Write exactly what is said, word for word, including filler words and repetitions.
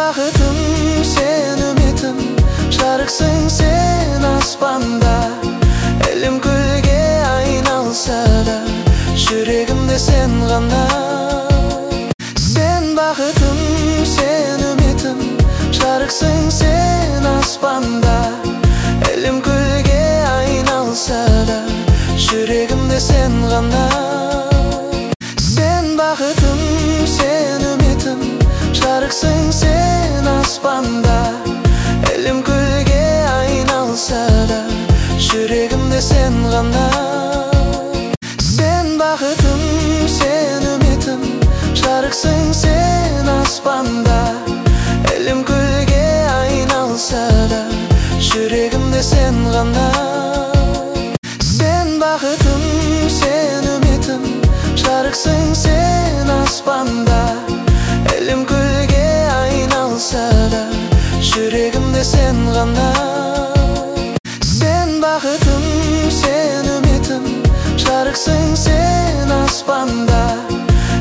бақытым, сен үмітім, жарықсың сен аспанда. Әлем күлге айналса да, жүрегімде сен ғана. Сен бақытым, сен үмітім, жарықсың сен аспанда. Әлем күлге айналса да, жүрегімде сен ғана. Сен бақытым, сен үмітім, жарықсың сен аспанда. Әлем күлге айналса да, жүрегімде сен ғана. Сен бақытым, сен үмітім, жарықсың сен аспанда. Әлем күлге айналса да, жүрегімде сен ғана. Сен бақытым, сен үмітім, жарықсың сен аспанда. Әлем күлге айналса да, жүрегімде сен ғана.